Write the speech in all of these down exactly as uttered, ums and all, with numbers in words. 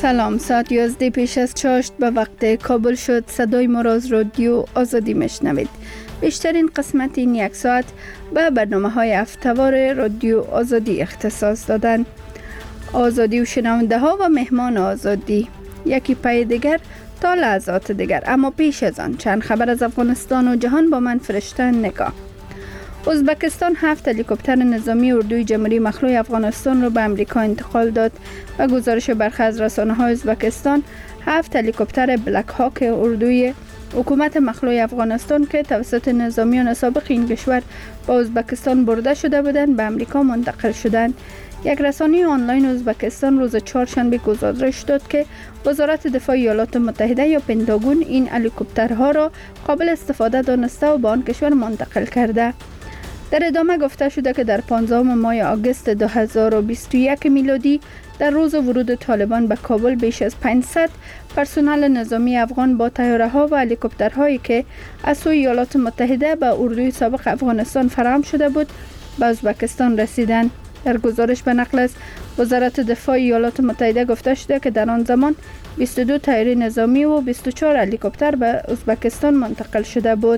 سلام، ساعت یازده پیش از چاشت به وقت کابل شد. صدای ما را از رادیو آزادی میشنوید. بیشترین قسمت این یک ساعت به برنامه های هفته‌وار رادیو آزادی اختصاص دادن. آزادی و شنونده ها و مهمان آزادی، یکی پای دیگر تا لحظات دیگر. اما پیش از آن چند خبر از افغانستان و جهان با من فرشته نگاه. ازبکستان هفت هلیکوپتر نظامی اردوی جمهوری مخلوع افغانستان را به امریکا انتقال داد. و گزارش برخی از رسانه‌های ازبکستان، هفت هلیکوپتر بلک هاک اردوی حکومت مخلوع افغانستان که توسط نظامیان سابق این کشور با ازبکستان برده شده بودند به امریکا منتقل شدند. یک رسانه آنلاین ازبکستان روز چهارشنبه گزارش داد که وزارت دفاع ایالات متحده یا پنتاگون این هلیکوپترها را قابل استفاده دانسته و به آن کشور منتقل کرده. در ادامه گفته شده که در پانزدهم ماه آگوست دو هزار و بیست و یک میلادی در روز ورود طالبان به کابل بیش از پانصد پرسنل نظامی افغان با طیاره‌ها و هلیکوپترهایی که از سوی ایالات متحده به اردوی سابق افغانستان فراهم شده بود به ازبکستان رسیدند. در گزارش به نقل از وزارت دفاع ایالات متحده گفته شده که در آن زمان بیست و دو طیاره نظامی و بیست و چهار هلیکوپتر به ازبکستان منتقل شده بود.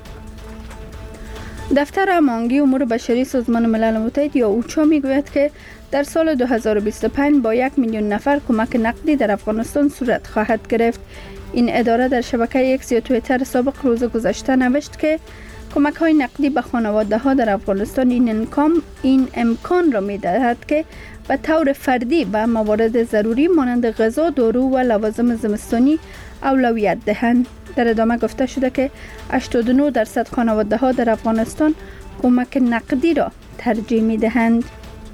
دفتر هماهنگی امور بشری سازمان ملل متحد یا اوچا میگوید که در سال دو هزار و بیست و پنج با یک میلیون نفر کمک نقدی در افغانستان صورت خواهد گرفت. این اداره در شبکه اکس یا توییتر سابق روز گذشته نوشت که کمک های نقدی به خانواده ها در افغانستان این امکان این امکان را می دهد که به طور فردی به موارد ضروری مانند غذا، دارو و لوازم زمستانی اولویت دهند. در ادامه گفته شده که هشتاد و نه درصد خانواده ها در افغانستان کمک نقدی را ترجیح می دهند.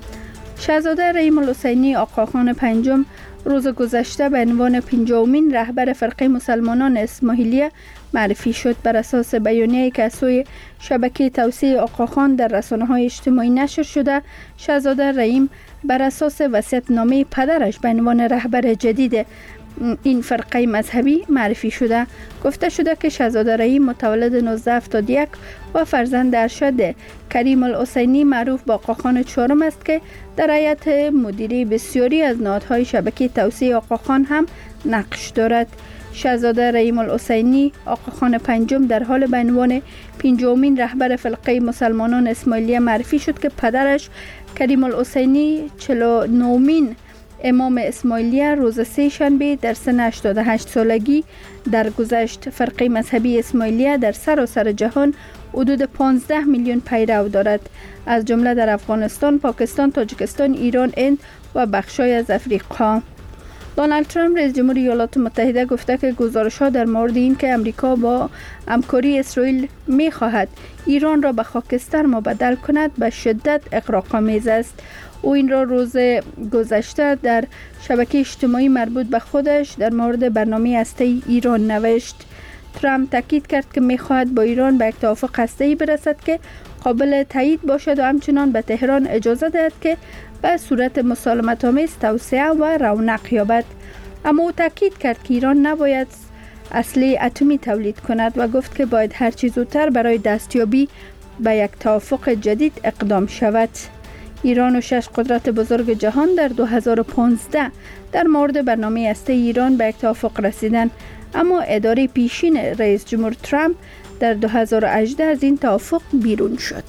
شاهزاده رحیم الحسینی آقاخان پنجم روز گذشته به عنوان پنجمین رهبر فرقه مسلمانان اسماعیلیه معرفی شد. بر اساس بیانیه‌ای که از سوی شبکه توسعه آقاخان در رسانه‌های اجتماعی نشر شده، شاهزاده رحیم بر اساس وصیت‌نامه پدرش به عنوان رهبر جدید این فرقه مذهبی معرفی شده. گفته شده که شاهزاده رحیم متولد نوزده هفتاد و یک و فرزند ارشد کریم الحسینی معروف با آقاخان چهارم است که در هیئت مدیره بسیاری از نهادهای شبکه توسعه آقاخان هم نقش دارد. شاهزاده رحیم الحسینی آقاخان پنجم در حال به عنوان پنجمین رهبر فرقه مسلمانان اسماعیلیه معرفی شد که پدرش کریم الحسینی چهل و نهمین امام اسماعیلیه روز سه شنبه در سن هشتاد و هشت سالگی درگذشت. فرقه مذهبی اسماعیلیه در سراسر جهان حدود پانزده میلیون پیرو دارد، از جمله در افغانستان، پاکستان، تاجیکستان، ایران، هند و بخشای از افریقا. دونالد ترامپ رئیس جمهور ایالات متحده گفته که گزارش‌ها در مورد اینکه امریکا با همکاری اسرائیل می‌خواهد ایران را به خاکستر مبدل کند به شدت اغراق‌آمیز است. او این را روز گذشته در شبکه اجتماعی مربوط به خودش در مورد برنامه هسته‌ای ایران نوشت. ترامپ تاکید کرد که می‌خواهد با ایران به یک توافق هسته‌ای برسد که قابل تایید باشد و همچنان به تهران اجازه دهد که به صورت مسالمت‌آمیز توسعه و رونق یابد. اما او تاکید کرد که ایران نباید اسلحه اتمی تولید کند و گفت که باید هر چیز زودتر برای دستیابی به یک توافق جدید اقدام شود. ایران و شش قدرت بزرگ جهان در دو هزار و پانزده در مورد برنامه هسته ایران به یک توافق رسیدند، اما اداره پیشین رئیس جمهور ترامپ در دو هزار و هجده از این توافق بیرون شد.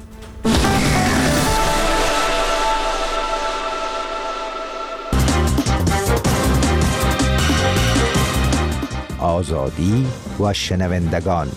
آزادی و شنوندگان.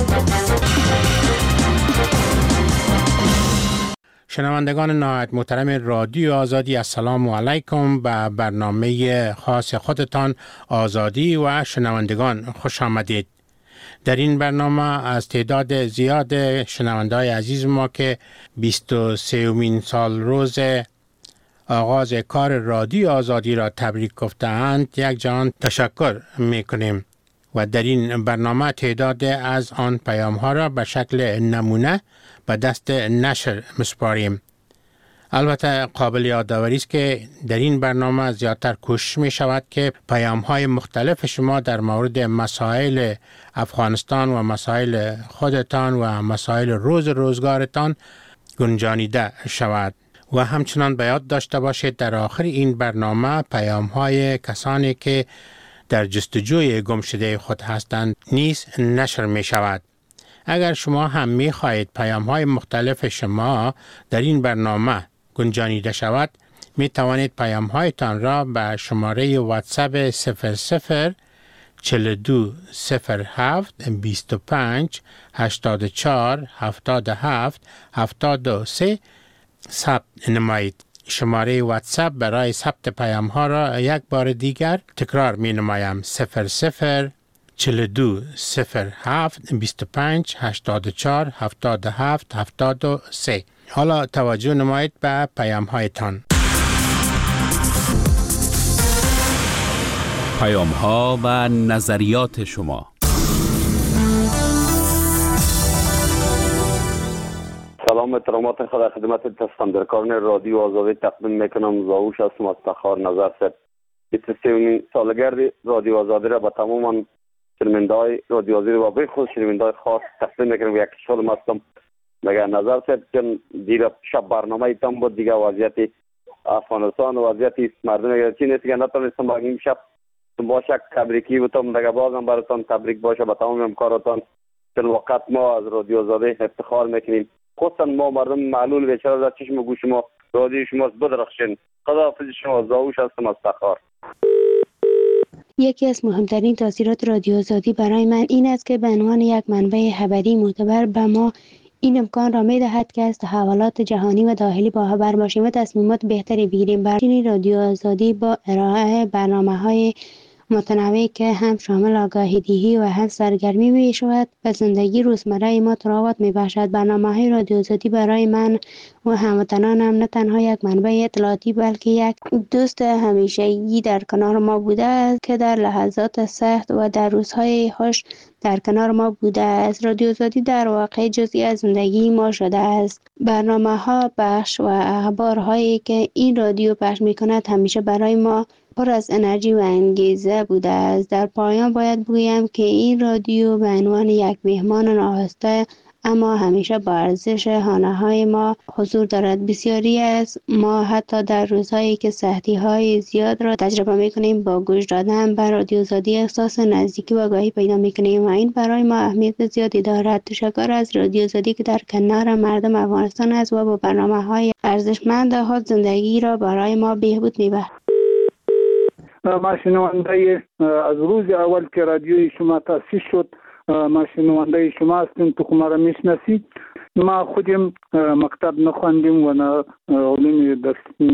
شنوندگان نهایت محترم رادیو آزادی، السلام علیکم. به برنامه خاص خودتان آزادی و شنوندگان خوش آمدید. در این برنامه از تعداد زیاد شنوندای عزیز ما که بیست و سومین سال روز آغاز کار رادیو آزادی را تبریک گفته‌اند یک جهان تشکر می‌کنیم و در این برنامه تعداد از آن پیام‌ها را به شکل نمونه به دست نشر مسپاریم. البته قابل یادآوری است که در این برنامه زیادتر کوشش می شود که پیام‌های مختلف شما در مورد مسائل افغانستان و مسائل خودتان و مسائل روز روزگارتان گنجانیده شود و همچنان به یاد داشته باشید در آخر این برنامه پیام های کسانی که در جستجوی گم شده خود هستند نیز نشر می شود. اگر شما هم می خواهید پیام های مختلف شما در این برنامه گنجانیده شود، می توانید پیام هایتان را به شماره واتساپ صفر صفر چهل و دو صفر هفت بیست و پنج هشتاد و چهار هفتاد و هفت هفتاد و سه ثبت نمایید. شماره واتساپ برای ثبت پیام ها را یک بار دیگر تکرار می نمایم: صفر صفر چهل و دو صفر هفت بیست و پنج هشتاد و چهار هفتاد و هفت هفتاد و سه. حالا توجه نمایید به پیام هایتان. پیام ها و نظریات شما. سلام احترامات خدا خدمت تصفندرکاران رادیو آزادی تقدیم میکنم. زاوش هستم از تخار نظر سر. بیست و سومین سالگرد رادیو آزادی را به تمام شنونده‌های رادیو آزادی و به خصوص شنونده‌های خاص تقدیم میکنم. یک سال هستم. مگر نظر سر چون دیگه شب برنامه تام بود، دیگه وضعیت افغانستان و وضعیت مردم چین است که نتونستم با این شب باشه تبریکی بتم. دیگه بازم براتون تبریک باشه به تمام همکاراتون. چون وقت ما از رادیو آزادی افتخار میکنیم، خصوصا ما مردم معلول بیچاره در چشم و گوش ما رادیو شما بدرخشین. خداحافظ شما. زاوش هستم از تخار. یکی از مهمترین تاثیرات رادیو آزادی برای من این است که به عنوان یک منبع خبری معتبر به ما این امکان را می دهد که از تحولات جهانی و داخلی باخبر باشیم و تصمیمات بهتری بگیریم. برای رادیو آزادی با ارائه برنامه‌های متنوعی که هم شامل آگاهی دهی و هم سرگرمی می شود و زندگی روزمره ما تراوت می بخشد. برنامه‌های رادیو آزادی برای من و هموطنانم نه تنها یک منبع اطلاعاتی بلکه یک دوست همیشگی در کنار ما بوده است که در لحظات سخت و در روزهای خوش در کنار ما بوده است. رادیو آزادی در واقع جزئی از زندگی ما شده است. برنامه‌ها، بخش و اخبارهایی که این رادیو پخش می‌کند همیشه برای ما پر از انرژی و انگیزه بوده است. در پایان باید بگویم که این رادیو به عنوان یک مهمان ناخواسته اما همیشه با ارزش خانه‌های ما حضور دارد. بسیاری از ما حتی در روزهایی که سختی‌های زیاد را تجربه می‌کنیم با گوش دادن به رادیو آزادی احساس نزدیکی و آگاهی پیدا می‌کنیم و این برای ما اهمیت زیادی دارد. تشکر از رادیو آزادی که در کنار مردم افغانستان است و با برنامه‌های ارزشمند خود زندگی را برای ما بهبود می‌بخشد. ما شنونده از روز اول که رادیوی شما تأسیس شد ما شنونده شما هستیم. تو ما را میشناسید. ما خودم مکتب نخواندیم و نه علوم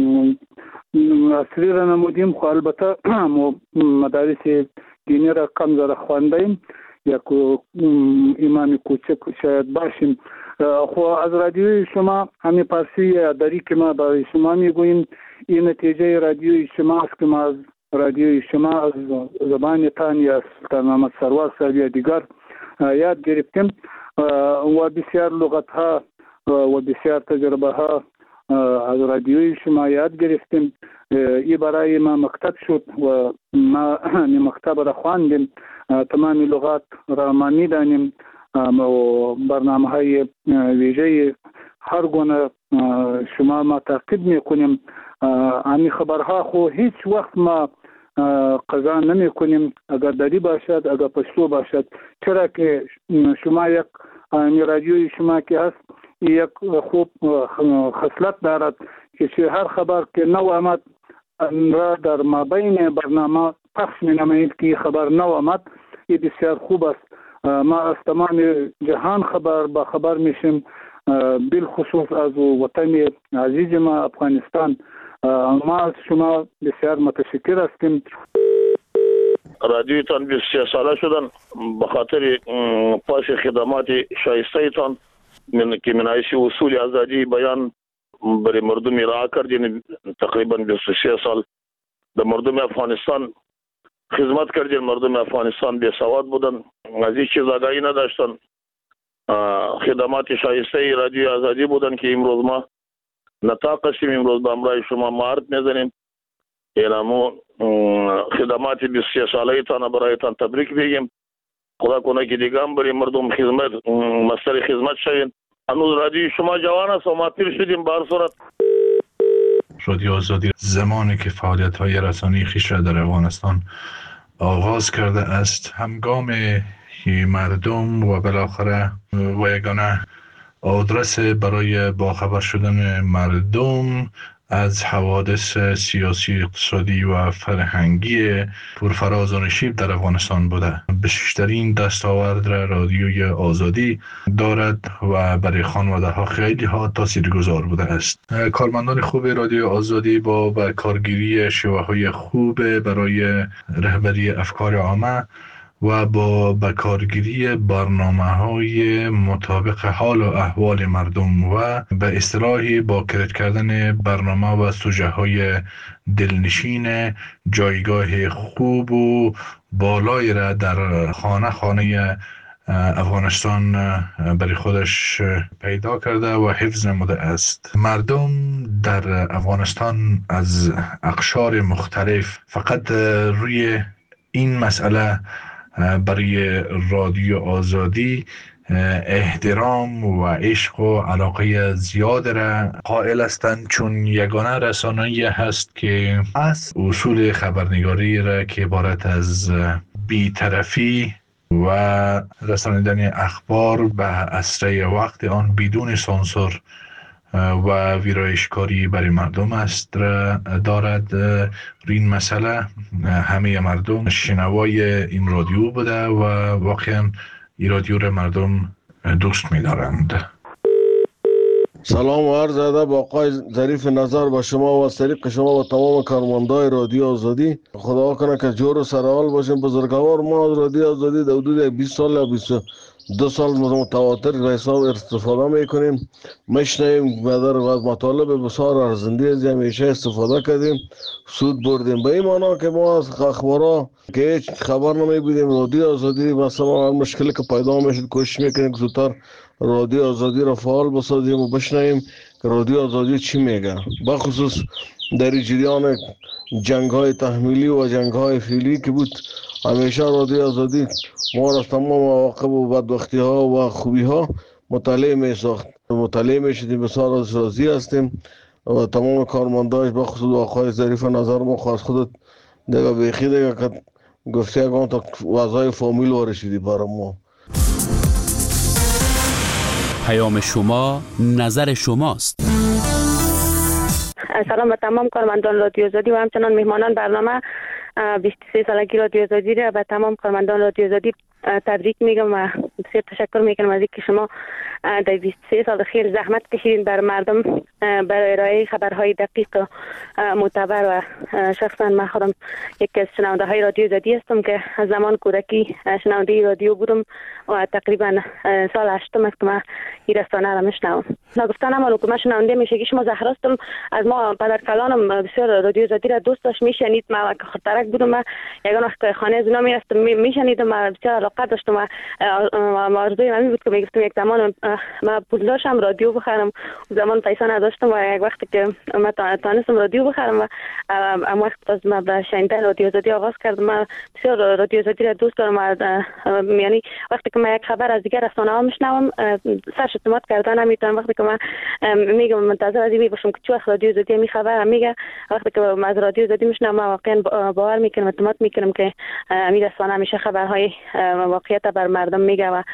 عصری را نمودیم، خو البته مدارس دینی را کم زره خواندیم، یک ایمان کوچک شاید باشیم. خو از رادیوی شما همین پارسی داری که ما برای شما میگوییم این نتیجه رادیوی شما است که ما از رادیوی شما از زبان تان یا سلطان محمد سرور صاحب یا دیگر یاد گرفتیم و بسیار لغت ها و بسیار تجربه ها از رادیوی شما یاد گرفتیم. ای برای ما مکتب شد و ما مکتب را خواندیم، تمام لغات را ما میدانیم و برنامه های ویژه هر گونه شما ما تعقیب میکنیم. همین خبرها خو هیچ وقت ما قضا نمی کنیم، اگر دری باشد اگر پشتو باشد، چرا که شما یک رادیوی شما که هست یک خوب خصلت دارد که هر خبر که نو آمد را در مابین برنامه پخش می نمایید که خبر نو آمد. این بسیار خوب است. ما از تمام جهان خبر با خبر میشیم، بالخصوص از وطن عزیز ما افغانستان. ما از شما بسیار متشکر هستیم. رادیوی تان بیست و سه ساله شدن به خاطر پاس خدمات شایسته تان که منایش اصول آزادی بیان برای مردم ارائه کردین. تقریبا بیست و سه سال در مردم افغانستان خدمت کردین. مردم افغانستان بی سواد بودن، از این چیز آگاهی نداشتن. خدمات شایسته رادیو آزادی بودن که امروز ما نطاق هستیم، امروز به امرای شما معرض میزنیم. اینمو خدمات بیست و سه ساله تان برایتان تبریک بگیم. خدا کنه که دیگه هم برای مردم خدمت مستر خدمت شوین. هنوز رادیو شما جوان است و ما پیر شدیم. به هر صورت رادیو آزادی زمانی که فعالیت‌های رسانه‌ای خویش را در افغانستان آغاز کرده است، همگام مردم و بالاخره و یگانه آدرس برای باخبر شدن مردم از حوادث سیاسی، اقتصادی و فرهنگی پرفراز و نشیب در افغانستان بوده. بیشترین دستاورد را رادیوی آزادی دارد و برای خانواده ها خیلی ها تاثیرگذار بوده است. کارمندان خوب رادیو آزادی با به کارگیری شیوه های خوب برای رهبری افکار عامه و با بکارگیری برنامه‌های مطابق حال و احوال مردم و به اصطلاحی با کرد کردن برنامه و سوژه‌های دلنشین جایگاه خوب و بالایی را در خانه خانه افغانستان برای خودش پیدا کرده و حفظ نموده است. مردم در افغانستان از اقشار مختلف فقط روی این مسئله برای رادیو آزادی احترام و عشق و علاقه زیاد را قائل هستند، چون یگانه رسانه‌ای هست که از اصول خبرنگاری را که عبارت از بی‌طرفی و رسانیدن اخبار به اسرع وقت آن بدون سانسور و ویرایشکاری برای مردم است را دارد. این مسئله همه مردم شنوای این رادیو بوده و واقعا این رادیو را مردم دوست می دارند. سلام و عرض ادب آقای ظریف نظر با شما و از طریق شما و تمام کارمندای رادیو آزادی. خدا کنه که جور و سرحال باشیم. بزرگوار ما از رادیو آزادی در حدود بیست سال یا بیست دو سال متواتر به حساب استفاده میکنیم، میشنویم و در مطالب بسیار ارزنده از همیشه استفاده کردیم، سود بردیم. به این معنا که ما از اخبارا که هیچ خبر نمی بودیم، رادیو آزادی مثلا مشکلی که پیدا میشد کوشش میکنیم که زودتر رادیو آزادی را فعال بسازیم و بشنویم که رادیو آزادی چی میگه. بخصوص در جریان جنگ های تحمیلی و جنگ های فعلی که بود، همیشه رادیو آزادی ما را از تمام مواقع و بدبختی ها و خوبی ها مطالعه می ساخت. مطالعه می شدیم، بسیار از راضی هستیم و تمام کارمنداش بخصوص آقای ظریف نظر ما خواست خودت دیگه بیخی دیگه که گفته اگه تا وضعای فامیل وارشیدی برای ما. پیام شما نظر شماست. سلام به تمام کارمندان رادیو آزادی و همچنان مهمانان برنامه بیست و سه سالگی رادیو آزادی را به تمام کارمندان رادیو آزادی تبریک میگم و بسیار تشکر میکنم از اینکه شما در بیست و سه سال خیلی زحمت کشیدین بر مردم برای ارائه خبرهای دقیق و معتبر و شخصا من خودم یکی از شنونده های رادیو آزادی هستم که از زمان کودکی شنونده رادیو بودم و تقریبا سال هشتم است که من این رسانه را میشنوم. نگفتن اما که من شنونده میشه که شما زهراستم، از ما پدر کلانم بسیار رادیو آزادی را دوست داشت، میشنید. من که خاطرک بودم، من یگان وقت خانه از اونا میرفتم میشنیدم و بسیار علاقه داشتم و آرزوی من بود که میگفتم یک زمان من پول داشتم رادیو بخرم. زمان پیسه نداشتم و یک وقتی که من تانستم رادیو بخرم و ام وقت از من به شنیدن رادیو آزادی آغاز کردم. من بسیار رادیو آزادی را دوست دارم و یعنی وقتی که من یک خبر از دیگر رسانه ها میشنوم سرش اعتماد کردن نمیتونم. وقتی که من میگم منتظر از این باشم که چه وقت رادیو آزادی می خبر میگه، وقتی که من از رادیو آزادی میشنوم واقعا باور میکنم، اعتماد میکنم که می رسانه همیشه خبرهای واقعیت بر مردم میگه و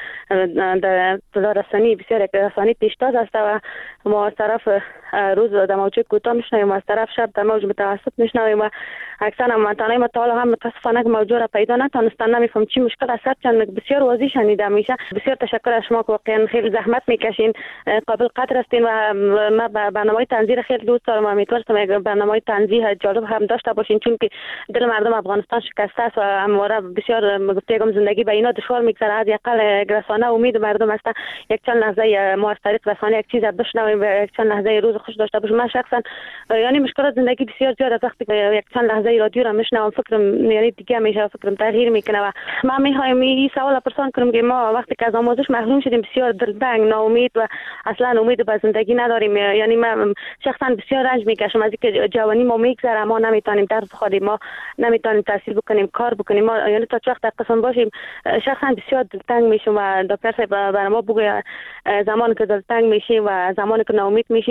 در رسانی بسیار یک رسانی پیشتاز است و ما از طرف روز در موج کوتاه میشنویم و از طرف شب در موج متوسط میشنویم و اکثرا منطقه ما تا هم متاسفانه موضوع را پیدا نتونستم، نمیفهم چی مشکل است، چون بسیار واضح شنیدم. میشه بسیار تشکر از شما که واقعا خیلی زحمت میکشین، قابل قدر هستین و ما برنامه تنظیر خیلی دوست دارم و امیدوارم یک برنامه تنظیر جالب هم داشته باشین، چون که دل مردم افغانستان شکسته است و همواره بسیار گفتم زندگی به اینا دشوار میگذره. از یقل رسانه امید مردم است یک چند لحظه ما از طریق رسانه یک چیز بشنویم و یک چند لحظه روز خوش داشته باشیم. من شخصا یعنی مشکلات زندگی بسیار زیاد است، وقتی یک چند لحظه رادیو را میشنوم فکرم یعنی دیگه میشه فکرم تغییر میکنه و من میخوایم این سوال پرسان کنم که ما وقتی که از آموزش محروم شدیم بسیار دلتنگ، ناامید و اصلا امید به زندگی نداریم. یعنی من شخصا بسیار رنج میکشم از اینکه جوانی ما میگذره، ما نمیتونیم درس بخونیم، ما نمیتونیم تحصیل بکنیم، کار بکنیم، ما یعنی تا چه وقت در قسم باشیم. شخصا بسیار دلتنگ میشم و دکتر صاحب برای ما بگه زمانی که دلتنگ میشیم و زمانی که ناامید میشیم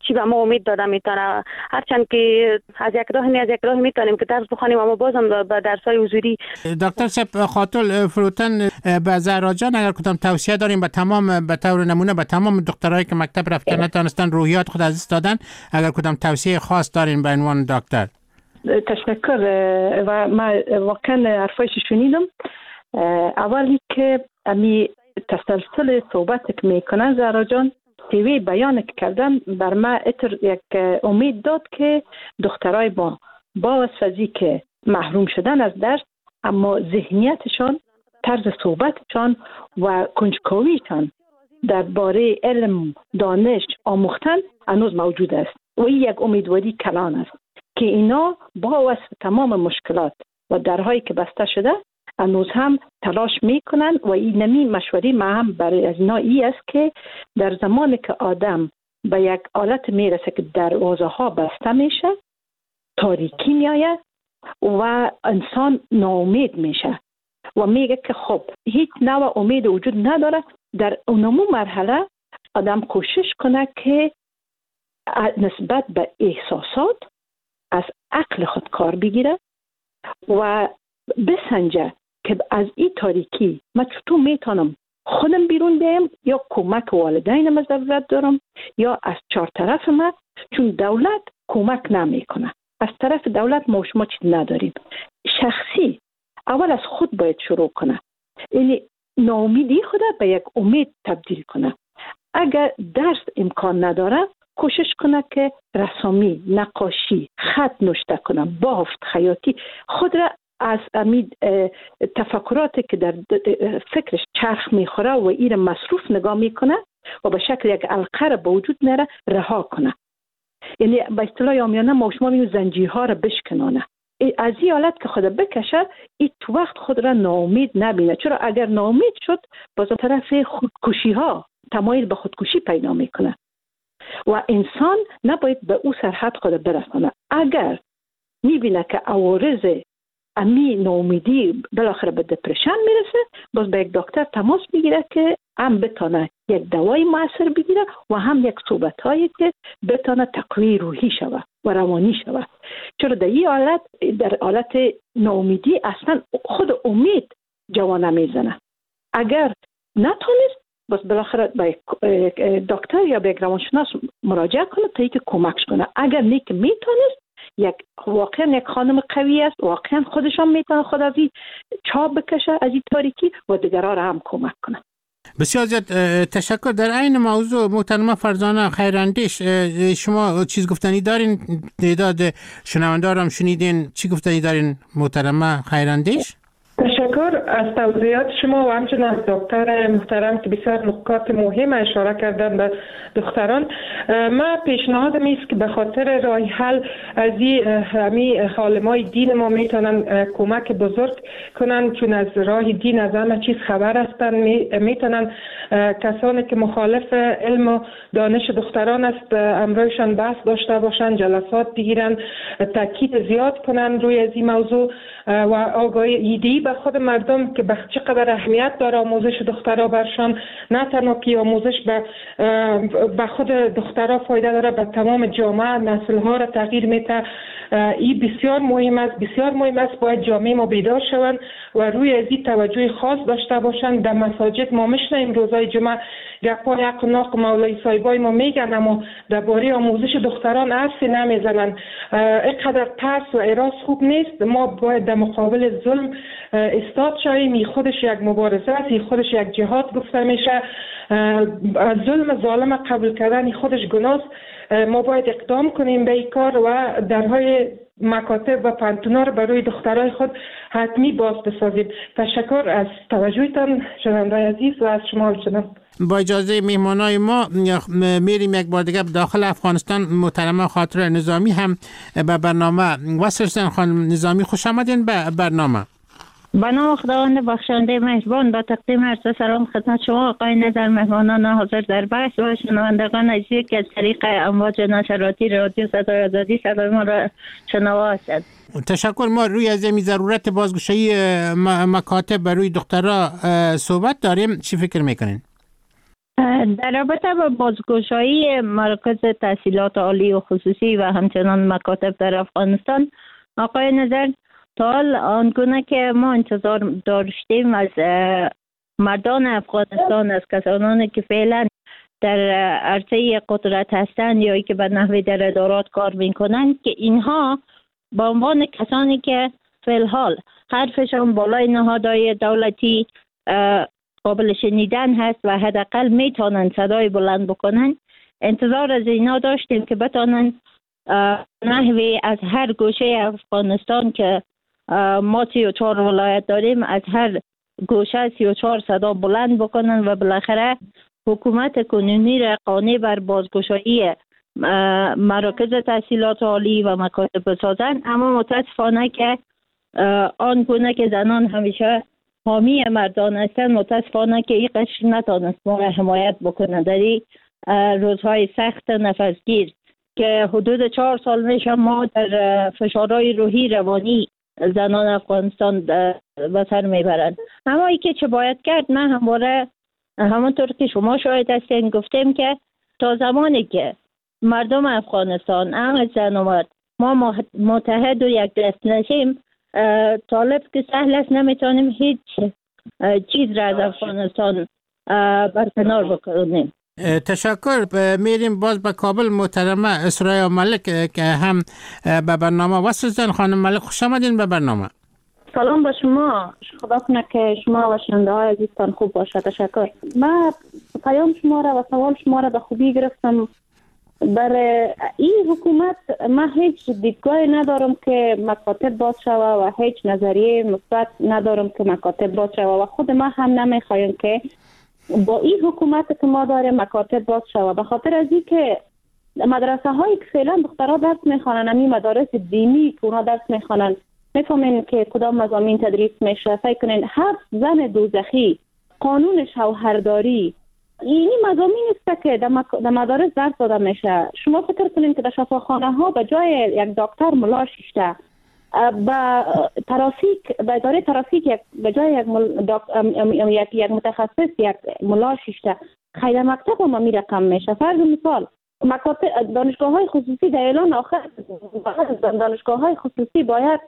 چی به ما امید داده میتونه. هرچند که از یک راه نه از یک راه میتونیم که درس بخوانیم، اما بازم به درس‌های حضوری. دکتر صاحب خاطر فروتن به زهرا جان اگر کدام توصیه داریم به تمام به طور نمونه به تمام دخترایی که مکتب رفتن نتونستن روحیات خود از دست دادن، اگر کدام توصیه خاص دارین به عنوان دکتر؟ تشکر. و ما واقعا حرفایش شنیدم. اولی که امی تسلسل صحبت که میکنن زهرا جان تیوی بیان که کردن بر ما اتر یک امید داد که دخترای ما با وسوزی که محروم شدن از درس اما ذهنیتشان، طرز صحبتشان و کنجکاویشان درباره علم دانش آموختن هنوز موجود است و این یک امیدواری کلان است که اینا با وصف تمام مشکلات و درهایی که بسته شده هنوز هم تلاش میکنن و این نمی مشوری ما هم برای از اینا ای است که در زمانی که آدم به یک حالت میرسه که دروازه ها بسته میشه، تاریکی میآید و انسان ناامید میشه و میگه که خب هیچ نوع امید وجود نداره، در اونمو مرحله آدم کوشش کنه که نسبت به احساسات از عقل خود کار بگیره و بسنجه که از این تاریکی من چطور میتونم خودم بیرون بیم یا کمک والدینم از ضرورت دارم یا از چهار طرف من، چون دولت کمک نمیکنه. از طرف دولت ما شما چیز نداریم. شخصی اول از خود باید شروع کنه، یعنی ناامیدی خود به یک امید تبدیل کنه. اگر درس امکان نداره کوشش کنه که رسامی، نقاشی، خط نوشته کنه، بافت، خیاطی خود را از امید تفکراتی که در فکرش چرخ میخوره و این مصروف نگاه میکنه و به شکل یک علقه را به وجود نره رها کنه. یعنی به اصطلاح عامیانه ما شما میگیم زنجیرها را بشکنانه. از این حالت که خود بکشه این تو وقت خود را ناامید نبینه. چرا اگر ناامید شد باز طرف خودکشی ها تمایل به خودکشی پیدا میکنه و انسان نباید به او سرحد خود برسانه. اگر میبینه که عوارض امی ناامیدی بالاخره به دپرشن میرسه، باز به یک دکتر تماس میگیره که هم بتونه یک دوای مؤثر بگیره و هم یک صحبتایی که بتونه تقویه روحی شوه و روانی شوه. چرا در این حالت در حالت ناامیدی اصلا خود امید جوانه میزنه. اگر نتونست باز بالاخره به دکتر یا به یک روانشناس مراجعه کنه تا اینکه کمکش کنه. اگر نیک میتونست یک واقعا یک خانم قوی است، واقعا خودشان میتونه خود از این چاب بکشه از این تاریکی و دیگران را هم کمک کنه. بسیار زیاد تشکر. در این موضوع محترمه فرزانه خیراندیش شما چیز گفتنی دارین؟ تعداد شنوندارم شنیدین، چی گفتنی دارین محترمه خیراندیش؟ تشکر از توضیحات شما و همچنین از دکتر محترم که بسیار نکات مهم اشاره کردن به دختران. ما پیشنهادم است که به خاطر راه حل از این عالمای دین ما میتونن کمک بزرگ کنن، چون از راه دین از همه چیز خبر هستن. میتونن کسانی که مخالف علم و دانش دختران است امرویشان بحث داشته باشن، جلسات بگیرن، تاکید زیاد کنن روی از این موضوع و آگاهی ایده‌ای به خود مردم که به چقدر اهمیت داره آموزش دخترها برشان. نه تنها که آموزش به به خود دخترها فایده داره، به تمام جامعه نسل‌ها را تغییر میده. این بسیار مهم است، بسیار مهم است. باید جامعه ما بیدار شوند و روی از این توجه خاص داشته باشند. در مساجد ما میشنیم روزای جمعه گپای حق و ناق مولای صاحبای ما میگن، اما درباره آموزش دختران حرفی نمیزنن. اینقدر ترس و اراس خوب نیست. ما باید در مقابل ظلم استاد شویم. این خودش یک مبارزه است، این خودش یک جهاد گفته میشه. ظلم ظالم قبول کردن خودش گناه است. ما باید اقدام کنیم به این کار و درهای مکاتب و پانتونا رو برای دخترای خود حتمی باز بسازیم. تشکر از توجهتان شنوندگان عزیز و از شما جناب. با اجازه میهمانای ما میریم یک بار دیگه داخل افغانستان. محترمه خاطر نظامی هم به برنامه وصل شدن. خانم نظامی خوش آمدین به برنامه. به نام خداوند بخشنده مهربان با تقدیم عرض سلام خدمت شما آقای نظر، مهمانان حاضر در بحث و شنوندگان عزیزی که از طریق امواج نشراتی رادیو صدای آزادی صدای ما را شنوا هستند. تشکر. ما روی از این ضرورت بازگشایی مکاتب برای دخترها صحبت داریم. چی فکر میکنین؟ در رابطه با بازگشایی مراکز تحصیلات عالی و خصوصی و همچنان مکاتب در افغانستان، آقای نظر، تا حال آنگونه که ما انتظار داشتیم از مردان افغانستان، از کسانی که فعلا در عرصه قدرت هستند یا که به نحوی در ادارات کار میکنند، که اینها به عنوان کسانی که فعال حرفشان بالای نهادهای دولتی قابل شنیدن هست و حداقل میتونن صدای بلند بکنن، انتظار از اینا داشتیم که بتونن نحوی از هر گوشه افغانستان که ما سی و چهار ولایت داریم، از هر گوشه سی و چهار صدا بلند بکنن و بالاخره حکومت کنونی را قانع بر بازگشایی مراکز تحصیلات عالی و مکاتب بسازن. اما متاسفانه که آن گونه که زنان همیشه حامی مردان هستند، متاسفانه که این قشر نتانست ما را حمایت بکنه در این روزهای سخت نفسگیر که حدود چهار سال میشه ما در فشارهای روحی روانی زنان افغانستان به سر میبرند. اما ای که چه باید کرد، من همواره همونطور که شما شاهد هستین گفتیم که تا زمانی که مردم افغانستان هم زن و مرد ما متحد و یک دست نشیم، طالب که سهل است نمیتونیم هیچ چیز را از افغانستان برکنار بکنیم. تشکر. میریم باز به کابل. محترمه اسرای ملک که هم به برنامه وصل شدن. خانم ملک خوش آمدین به برنامه. سلام با شما. خدا کنه که شما و شنونده های عزیزتان خوب باشه. تشکر. من پیام شما را و سوال شما را به خوبی گرفتم. برای این حکومت من هیچ دیدگاهی ندارم که مکاتب باز شوه و هیچ نظریه مثبت ندارم که مکاتب باز شوه و خود ما هم نمیخوایم که با این حکومت که ما داریم مکاتب باز شوه، به خاطر از این که مدرسه هایی که فعلا دخترها درس میخوانن، همین مدارس دینی که اونا درس میخوانن، میفهمین که کدام مضامین تدریس میشه. فکر کنین هفت زن دوزخی، قانون شوهرداری، اینی مضامین است که در مدارس درس داده میشه. شما فکر کنین که در شفاخانه ها به جای یک دکتر ملا شیشته، با ترافیک به اداره ترافیک یک به جای یک مل... داک... یک یک متخصص یک ملا شیشته، خیلی مکتب هم می رقم میشه. فرض مثال مکاتب دانشگاه های خصوصی در اعلان آخر دانشگاه های خصوصی باید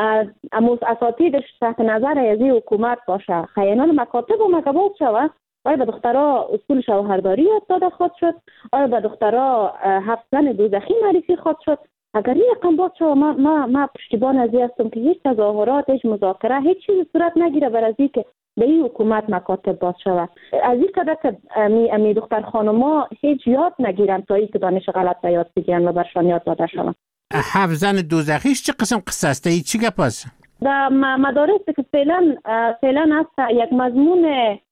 اساتیدش تحت نظر از حکومت باشه. خیانان مکاتب و مکتبات شود. آیا به دخترها اصول شوهرداری یاد داده خواهد شد؟ آیا به دخترها هفت زن دوزخی معرفی خواهد شد؟ اگر این رقم باز شد، ما ما ما پشتیبان از این هستم که هیچ تظاهرات، هیچ مذاکره، هیچ چیز صورت نگیره بر از این که به این حکومت مکاتب باز شود. از این قدر که امی امی دختر خانوما هیچ یاد نگیرن تا اینکه دانش غلط به یاد بگیرن و برشان یاد داده شود. هفت زن دوزخیش چه قسم قصه است؟ این چی گپ است؟ در مدارس که فعلا فعلا هست یک مضمون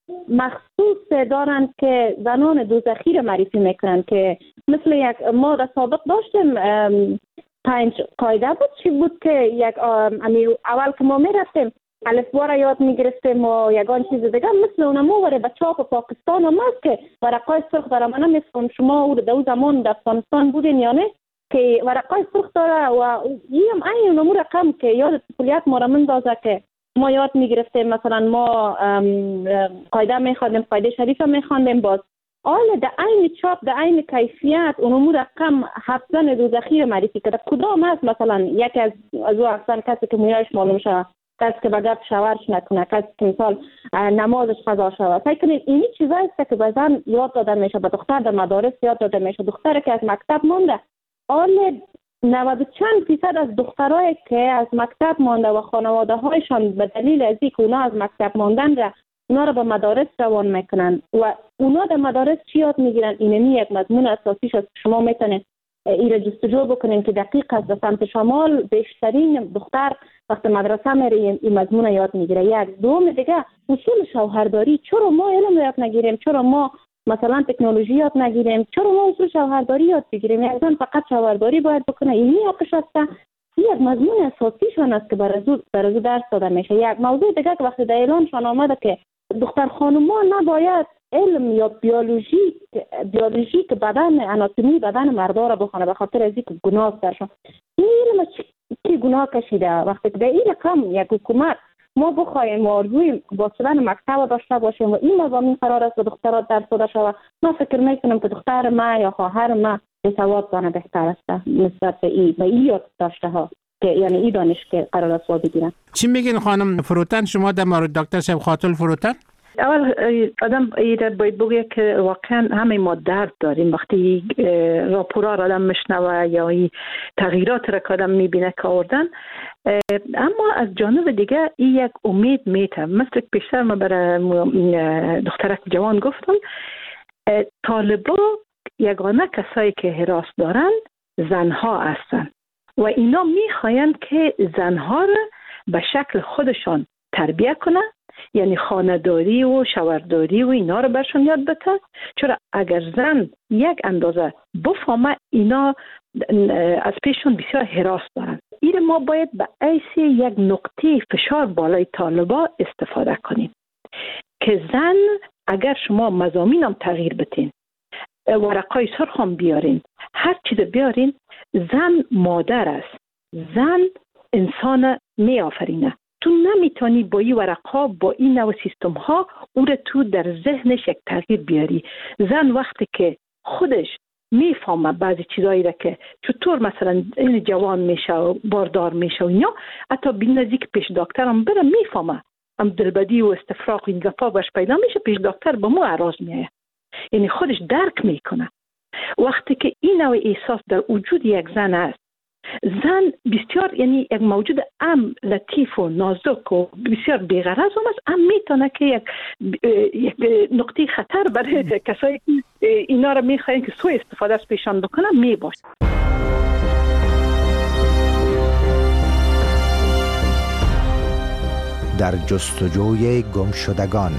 مخصوص دارند که زنان دوزخی را معرفی میکنند، که مثل یک ما در سابق داشتیم پنج قاعده بود. چی بود که یک اول که ما میرفتیم الفبا را یاد میگرفتیم و یگان چیز دیگه مثل اونمو وره به چاپ پاکستان هم هست که ورقای سرخ داره. من نمیفهم شما او در زمان در افغانستان بودین یا نه که ورقای سرخ داره و این این اونمو رقم که یاد طفولیت ما را مندازه که ما یاد میگرفتیم. مثلا ما قاعده میخواندیم، قاعده شریف میخواندیم، باز آل در عین چاپ در عین کیفیت اونمو رقم هفت زن دوزخی رو معرفی کرده. کدام هست؟ مثلا یکی از از او احسان کسی که مویایش معلوم شود، کسی که بگرد شورش نکنه، کسی که مثال نمازش قضا شود. فکر کنید اینی چیزا است که به زن یاد داده میشه، به دختر در مدارس یاد داده میشه. دختر که از مکتب مونده، آل نود و چند فیصد از دخترایی که از مکتب مانده و خانواده هایشان به دلیل از اینکه اونا از مکتب ماندن را اونا را به مدارس روان میکنن و اونا در مدارس چی یاد میگیرن؟ اینمی یک مضمون اساسیش است. شما میتونید این را جستجو بکنین که دقیق است. در سمت شمال بیشترین دختر وقتی مدرسه میره این مضمون یاد میگیره. یک دوم دیگه اصول شوهرداری. چرا ما علم یاد نگیریم؟ چرا ما مثلا تکنولوژی یاد نگیریم؟ چرا ما اصول شوهرداری یاد بگیریم؟ یک زن فقط شوهرداری باید بکنه، اینی حقش است. یک مضمون اساسیشون است که برای برای درس داده میشه. یک موضوع دیگه که وقتی در اعلانشان آمده که دختر خانوما نباید علم یا بیولوژی بیولوژی که بدن آناتومی بدن مردا را بخونه به خاطر از اینکه گناه درشون. این علم چی گناه کشیده؟ وقتی که در این رقم یک حکومت ما بخوایم و آرزوی با شدن مکتب داشته باشیم و این مضامین قرار است به دخترات درس داده شود، من فکر میکنم که دختر ما یا خواهر ما سواد دانه بهتر است نسبت به این به این یاد داشته ها که یعنی این دانش که قرار است وا بگیرن. چی میگین خانم فروتن شما در مورد دکتر صاحب خاتون فروتن؟ اول آدم ایره باید بگه که واقعا همه ما درد داریم وقتی راپورا را آدم میشنوه یا این تغییرات را که آدم میبینه که آوردن، اما از جانب دیگه این یک امید میته. مثل که پیشتر ما برای دخترک جوان گفتم، طالبا یگانه کسایی که حراس دارن زنها هستن و اینا میخواین که زنها را به شکل خودشان تربیه کنه، یعنی خانه‌داری و شوهرداری و اینا رو برشون یاد بده. چرا اگر زن یک اندازه بفهمه اینا از پیشون بسیار حراس دارن. این ما باید به ایسی یک نقطه فشار بالای طالبا استفاده کنیم که زن اگر شما مضامینم تغییر بتین، ورقای سرخ هم بیارین، هر چیز بیارین، زن مادر است، زن انسان می آفرینه. تو نمیتونی با این ورقا با این نوع سیستم ها او رو تو در ذهنش یک تغییر بیاری. زن وقتی که خودش میفهمه بعضی چیزایی را که چطور مثلا این جوان میشه و باردار میشه و اینا، حتی بین نزدیک پیش دکتر هم بره میفهمه، هم دلبدی و استفراغ این گپا باش پیدا میشه، پیش دکتر به مو عراض میایه، یعنی خودش درک میکنه. وقتی که این نوع احساس در وجود یک زن است، زن بسیار یعنی یک موجود ام لطیف و نازک و بسیار بی‌غرض هم است، ام میتونه که یک, یک نقطه خطر برای کسایی که اینا را میخواین که سوء استفاده از پیشان بکنن میباشه. در جستجوی گمشدگان.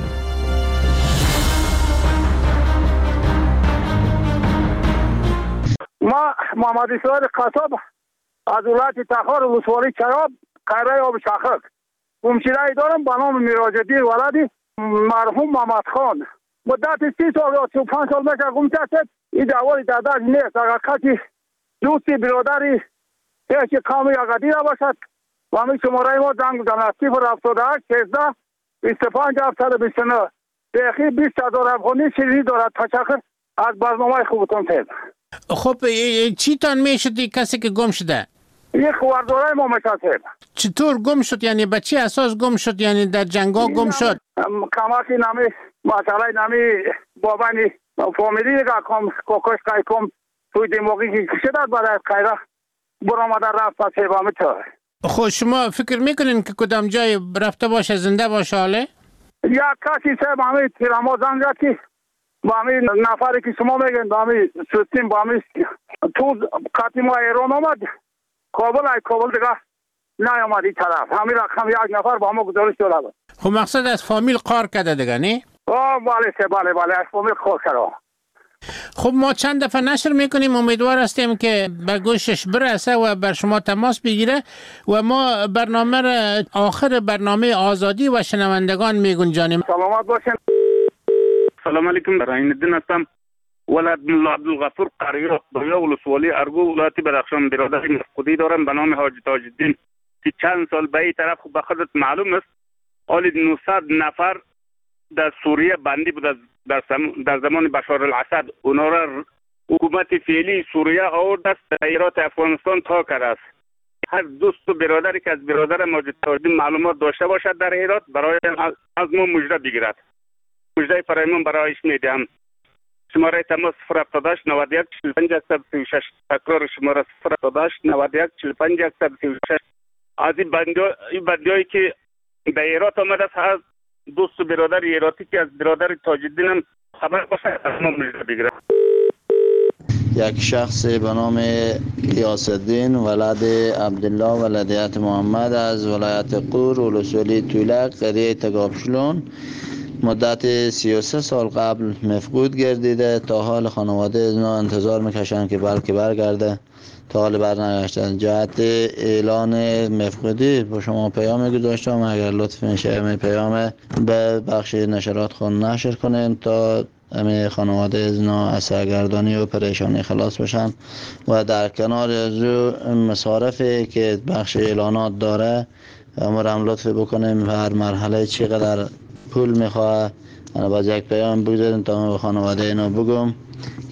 ما محمد اسماعیل قصاب از ولایت تخار ولسوالی چراب قره آب شخک گمشده دارم به نام میراج‌الدین ولد مرحوم محمد خان. مدت سی سال یا سی و پنج سال میشه گم شد. این دعوای دادر نیست، اگر کسی دوستی برادری پیش قومی اگدی را باشد و همین شماره ما زنگ بزنه صفر هفتاد و هشت سیزده بیست و پنج هفتصد و بیست و نه. دقیقی بیست هزار افغانی شیرینی دارد. تشکر از برنامه خوبتون تید. خب چی تان میشدی کسی که گم شده؟ یک خواردارای ما میشد. چطور گم شد؟ یعنی به چی اساس گم شد؟ یعنی در جنگا گم شد؟ کماکی نمی مسئله نمی بابانی فامیلی دیگه کم کوکش کای کم توی دماغی که شدد بعد از خیره برآمده رفت پس هیبامه چاره. خب شما فکر میکنین که کدام جای رفته باشه زنده باشه حاله؟ یک کسی صاحب همین تیراما زنگ زد که با همین نفری که شما میگن با همین سوستیم با همین تو قطعی ما ایران آمد کابل های کابل دیگه نیامد این طرف. همین رقم یک نفر با ما گزارش داده بود. خب مقصد از فامیل قار کرده دیگه نه؟ آه بله سه بله بله از فامیل قار کرده. خب ما چند دفعه نشر میکنیم، امیدوار هستیم که به گوشش برسه و بر شما تماس بگیره و ما برنامه را آخر برنامه آزادی و شنوندگان میگنجانیم. سلامت باشین. سلام علیکم، برای الدین هستم، ولد ملا عبدالغفور قریه بیا ولسوالی ارگو ولایت بدخشان. برادر مفقودی دارم به نام حاج تاج الدین که چند سال به این طرف به خودت معلوم است حالی نهصد نفر در سوریه بندی بود در, در زمان بشار الاسد. اونا را حکومت فعلی سوریه آورد است ایرات افغانستان تا کرده است. هر دوست و برادری که از برادر ماجد تاج الدین معلومات داشته باشد در ایرات برای از ما مژده بگیرد. مژده فرایمان برایش میدهم. شماره تماس صفر هفتاد و هشت نود و یک چهل و پنج صد و سی و شش. تکرار شماره صفر هفتاد و هشت نود و یک چهل و پنج صد و سی و شش. از این بندیایی که در ایرات آمده است، از دوست و برادر ایراتی که از برادر تاج الدین هم خبر باشه از ما مژده بگیرد. یک شخص به نام غیاث الدین ولد عبدالله ولدیت محمد از ولایت قور ولسوالی تولک قریه تگابشلون مدت سی و سه سال قبل مفقود گردیده. تا حال خانواده از ما انتظار میکشن که بلکه برگرده، تا حال برنگشتن. جهت اعلان مفقودی با شما پیام گذاشتم، اگر لطف میشه می پیام به بخش نشرات خون نشر کنین تا همه خانواده از نا از سرگردانی و پریشانی خلاص بشن و در کنار از مصارفی که بخش اعلانات داره ما هم لطف بکنیم هر مرحله چقدر پول میخواه. انا باز یک پیام بگذاریم تا من به خانواده اینا بگم